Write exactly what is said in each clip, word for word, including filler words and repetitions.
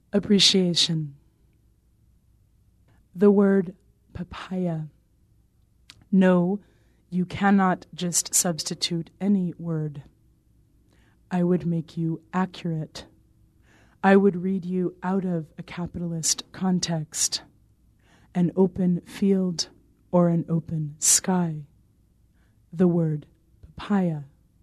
Appreciation. The word papaya. No, you cannot just substitute any word. I would make you accurate. I would read you out of a capitalist context, an open field or an open sky. The word papaya.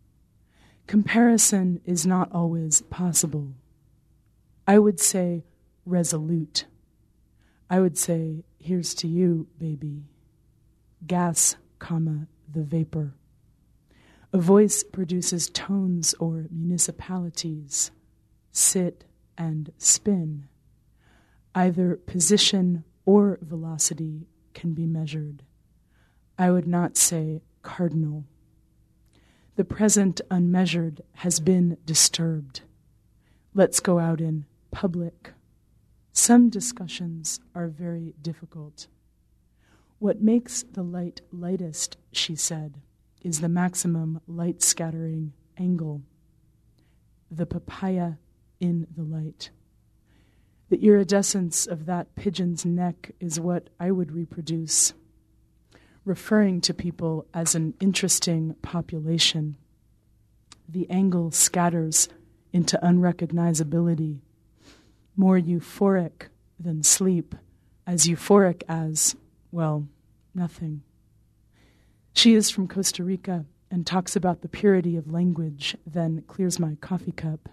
Comparison is not always possible. I would say resolute. I would say, here's to you, baby. Gas, comma, the vapor. A voice produces tones or municipalities. Sit and spin. Either position or velocity can be measured. I would not say cardinal. The present unmeasured has been disturbed. Let's go out in public. Some discussions are very difficult. What makes the light lightest, she said, is the maximum light scattering angle. The papaya in the light. The iridescence of that pigeon's neck is what I would reproduce, referring to people as an interesting population. The angle scatters into unrecognizability, more euphoric than sleep, as euphoric as, well, nothing. She is from Costa Rica and talks about the purity of language, then clears my coffee cup.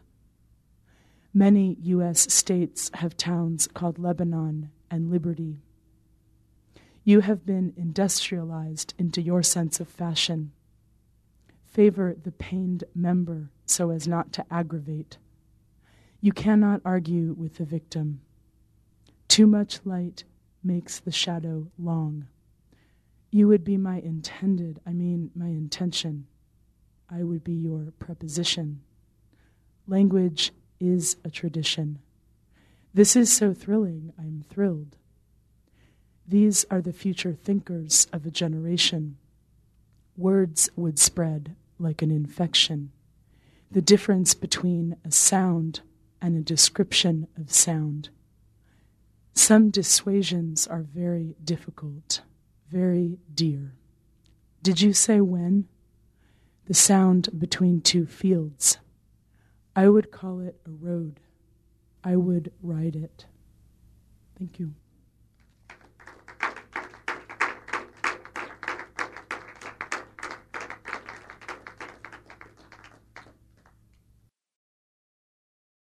Many U S states have towns called Lebanon and Liberty. You have been industrialized into your sense of fashion. Favor the pained member so as not to aggravate. You cannot argue with the victim. Too much light makes the shadow long. You would be my intended, I mean my intention. I would be your preposition. Language is a tradition. This is so thrilling, I am thrilled. These are the future thinkers of a generation. Words would spread like an infection. The difference between a sound and a description of sound. Some dissuasions are very difficult, very dear. Did you say when? The sound between two fields. I would call it a road. I would ride it. Thank you.